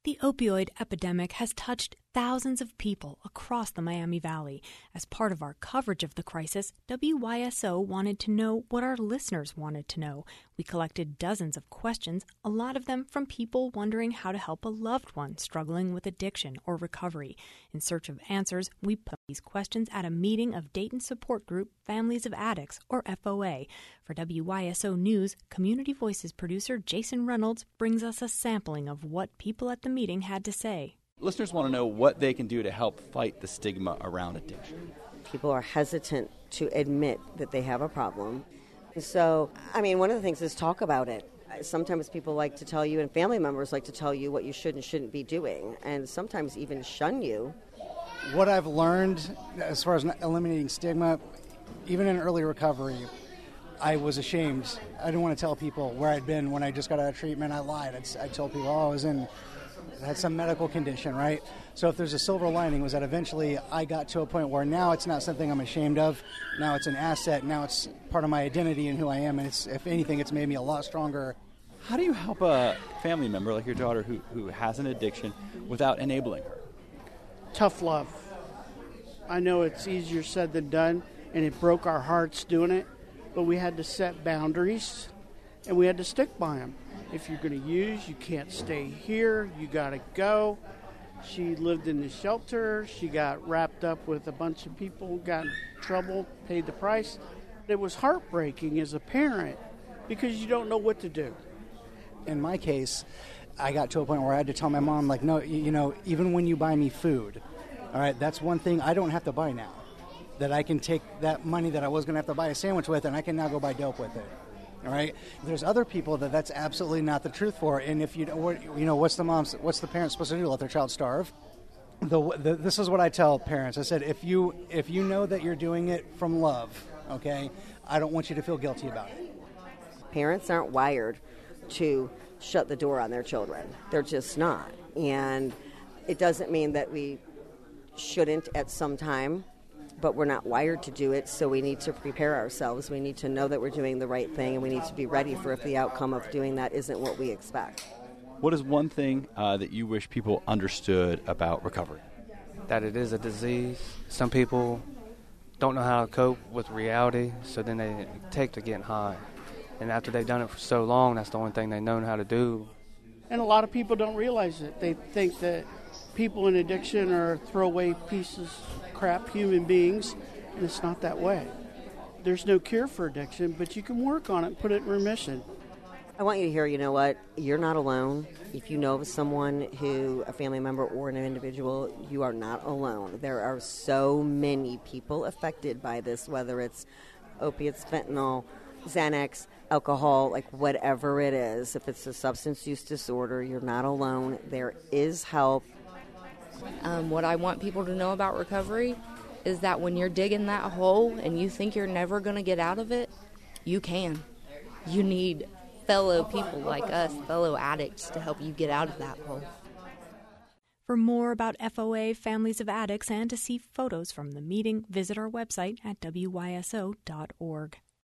The opioid epidemic has touched thousands of people across the Miami Valley. As part of our coverage of the crisis, WYSO wanted to know what our listeners wanted to know. We collected dozens of questions, a lot of them from people wondering how to help a loved one struggling with addiction or recovery. In search of answers, we put these questions at a meeting of Dayton support group Families of Addicts, or FOA. For WYSO News, Community Voices producer Jason Reynolds brings us a sampling of what people at the meeting had to say. Listeners want to know what they can do to help fight the stigma around addiction. People are hesitant to admit that they have a problem. So, one of the things is talk about it. Sometimes people like to tell you, and family members like to tell you what you should and shouldn't be doing, and sometimes even shun you. What I've learned as far as eliminating stigma, even in early recovery, I was ashamed. I didn't want to tell people where I'd been when I just got out of treatment. I lied. I told people, I had some medical condition, right? So if there's a silver lining was that eventually I got to a point where now it's not something I'm ashamed of. Now it's an asset. Now it's part of my identity and who I am. And if anything, it's made me a lot stronger. How do you help a family member like your daughter who has an addiction without enabling her? Tough love. I know it's easier said than done, and it broke our hearts doing it, but we had to set boundaries, and we had to stick by them. If you're going to use, you can't stay here. You got to go. She lived in the shelter. She got wrapped up with a bunch of people, got in trouble, paid the price. It was heartbreaking as a parent because you don't know what to do. In my case, I got to a point where I had to tell my mom, no, even when you buy me food, all right, that's one thing I don't have to buy now. That I can take that money that I was going to have to buy a sandwich with, and I can now go buy dope with it. All right. There's other people that's absolutely not the truth for, and if what's the parent supposed to do? Let their child starve? This is what I tell parents. I said, if you know that you're doing it from love, okay, I don't want you to feel guilty about it. Parents aren't wired to shut the door on their children. They're just not, and it doesn't mean that we shouldn't at some time. But we're not wired to do it, so we need to prepare ourselves. We need to know that we're doing the right thing, and we need to be ready for if the outcome of doing that isn't what we expect. What is one thing that you wish people understood about recovery? That it is a disease. Some people don't know how to cope with reality, so then they take to getting high. And after they've done it for so long, that's the only thing they know how to do. And a lot of people don't realize it. They think that people in addiction are throwaway pieces crap human beings, and it's not that way. There's no cure for addiction, but you can work on it and put it in remission. I want you to hear, you're not alone. If you know of someone a family member or an individual, you are not alone. There are so many people affected by this, whether it's opiates, fentanyl, Xanax, alcohol, whatever it is. If it's a substance use disorder, you're not alone. There is help. What I want people to know about recovery is that when you're digging that hole and you think you're never going to get out of it, you can. You need fellow people like us, fellow addicts, to help you get out of that hole. For more about FOA Families of Addicts and to see photos from the meeting, visit our website at wyso.org.